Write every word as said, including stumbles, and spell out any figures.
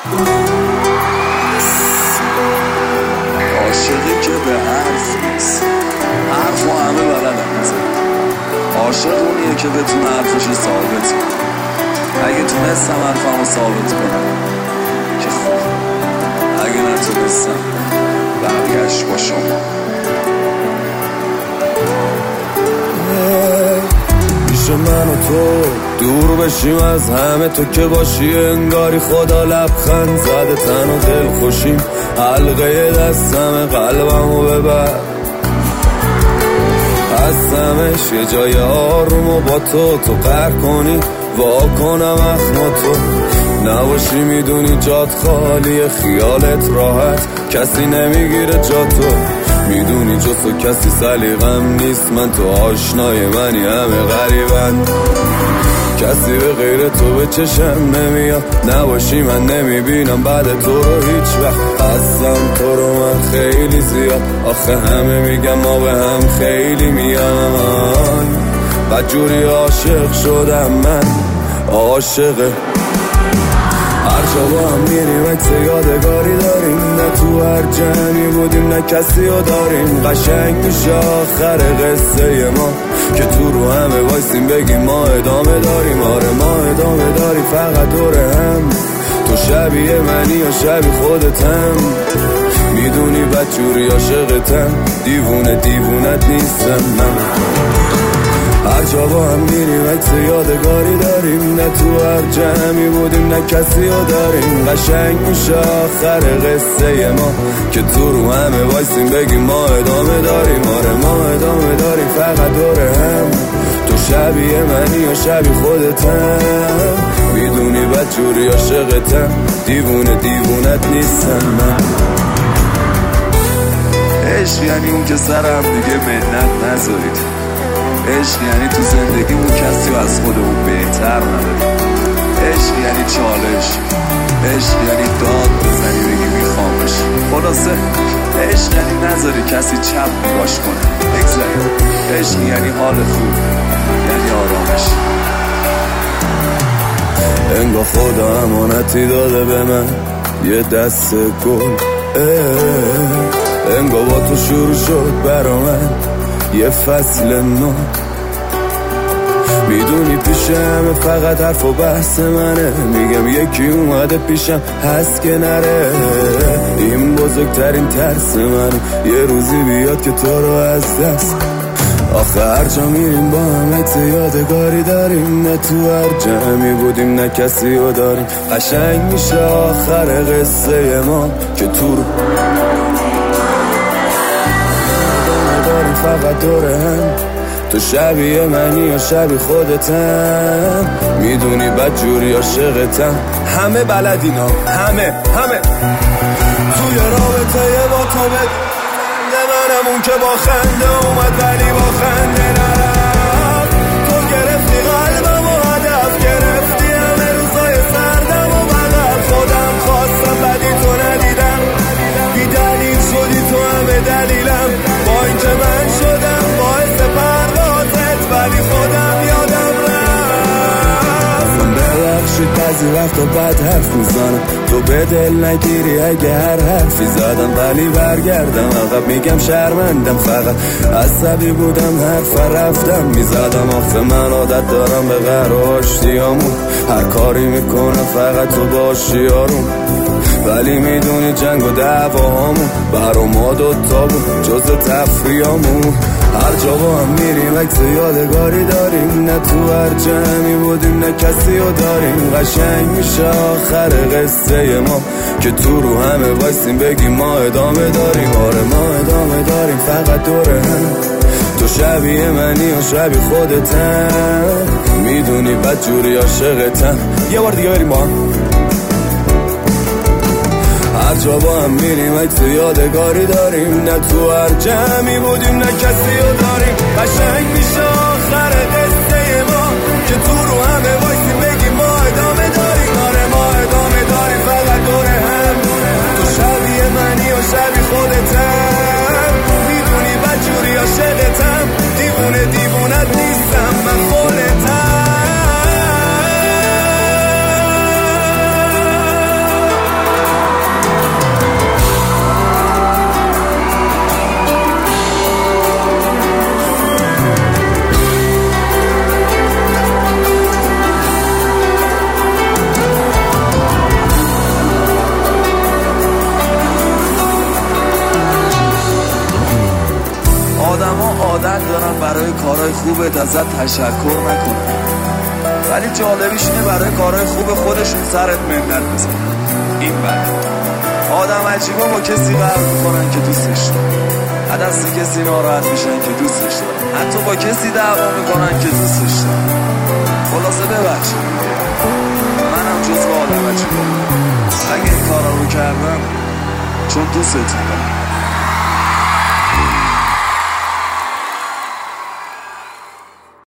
عاشقی که به حرف نیست، حرف و همه بلدم میزن. عاشق اونیه که بتونه حرفش رو ثابت کنه. اگه تونستم حرفم رو ثابت کنم که خوب، اگه نتونستم برگشت با شما. پیش من و تو دور بشیم از همه، تو که باشی انگاری خدا لبخند زده. تن و دل خوشیم، حلقه دستم قلبمو ببر. هستمش یه جای آروم و با تو تو قهر کنی وا کنم اخما تو نباشی. میدونی جات خالیه، خیالت راحت، کسی نمیگیره جا تو. میدونی جز تو کسی سلیقم نیست، من تو آشنای منی همه غریبن. کسی به غیر تو به چشم نمیاد، نباشی من نمیبینم بعد تو رو هیچ وقت. هستم تو رو من خیلی زیاد، آخه همه میگم ما به هم خیلی میان. بدجوری عاشق شدم من، عاشقه. هر جا با هم میریم عکس یادگاری داریم، نه تو هر جمعی بودیم نه کسی رو داریم. قشنگ میشه آخر قصه ما که تو رو همه وایسیم بگیم ما ادامه داریم. آره ما ادامه داریم فقط دور هم، تو شبیه منی یا شبیه خودتم. میدونی بدجوری عاشقتم، دیوونه دیوونت نیستم من. هر جا با هم میریم عکس یادگاری داریم، نه تو هر جمعی بودیم نه کسی رو داریم. قشنگ میشه آخر قصه ما که تو رو همه وایسیم بگیم ما ادامه داریم. آره ما ادامه داریم فقط دور هم، تو شبیه منی یا شبیه خودتم. میدونی بدجوری عاشقتم، دیوونه دیوونت نیستم من. عشق یعنی اون که سر هم دیگه منت نذارید. عشق یعنی تو زندگیمون کسی و از خودمون بهتر نداریم. عشق یعنی چالش، عشق یعنی داد بزنی بگی میخوامش. خلاصه عشق یعنی نذاری کسی چپ نگاش کنه، بگذاریم. عشق یعنی حال خوب، یعنی آرامش. انگار خدا امانتی داده به من یه دست گل، انگار با تو شروع شد برا من یه فصل نو. میدونی پیشم فقط حرف و بحث منه، میگم یکی اومده پیشم هست که نره. این بزرگترین ترس منه یه روزی بیاد که تو رو از دست. آخه هر جا میریم با هم عکس یادگاری داریم، نه تو هر جمعی بودیم نه کسی رو داریم. قشنگ میشه آخر قصه ما که تو رو داریم فقط دور هم، تو شبیه منی یا شبیه خودتم. میدونی بدجوری عاشقتم، همه بلدینا همه همه. توی رابطه با تو بده منم اون که با خنده اومد ولی با خنده نرفت. تو گرفتی قلبم و هدف گرفتی همه روزای سردم و بغل. خودم خواستم ولی تو ندیدم، بی دلیل شدی تو همه دلیلم. با اینکه من شدم باعث پروازت ولی خودم یادم رفت. من ببخشید بعضی وقتا بد حرف میزنم، تو به دل نگیری اگه هر حرفی زدم. ولی برگردم عقب میگم شرمندم، فقط عصبی بودم حرف رفتم میزدم. آخه من عادت دارم به قهر و آشتیامون، هر کاری میکنم فقط تو باشی آروم. ولی میدونی جنگ و دعواهامون برا ما دوتا بود جز تفریامون. هر جا با هم میریم عکس یادگاری داریم، نه تو هر جمعی بودیم نه کسی رو داریم. قشنگ میشه آخر قصه ما که تو رو همه وایسیم بگیم ما ادامه داریم. آره ما ادامه داریم فقط دور هم، تو شبیه منی یا شبیه خودتم. میدونی بدجوری عاشقتم. یه بار دیگه بریم با هم. هر جا با هم میریم عکس یادگاری داریم، نه تو هر جمعی بودیم نه کسی رو داریم. قشنگ میشه آخر قصه ما که تو رو همه وایسیم بگیم ما ادامه داریم. آره ما ادامه داریم فقط دور هم، تو شبیه منی و شبیه خودتم. میدونی بدجوری عاشقتم، دیوونه دیوونت نیستم من خودتم. ازت تشکر نکنن، ولی جالبیش اینه برای کارهای خوب خودشون سرت منت بزنن. این بله آدم عجیبا با کسی قرار میکنن که دوستش دارن، دست کسی ناراحت میشن که دوستش دارن، حتی با کسی دعوا میکنن که دوستش دارن. خلاصه ببخشید منم جزو آدم عجیبا، اگه این کارا رو کردم چون دوستتون دارم.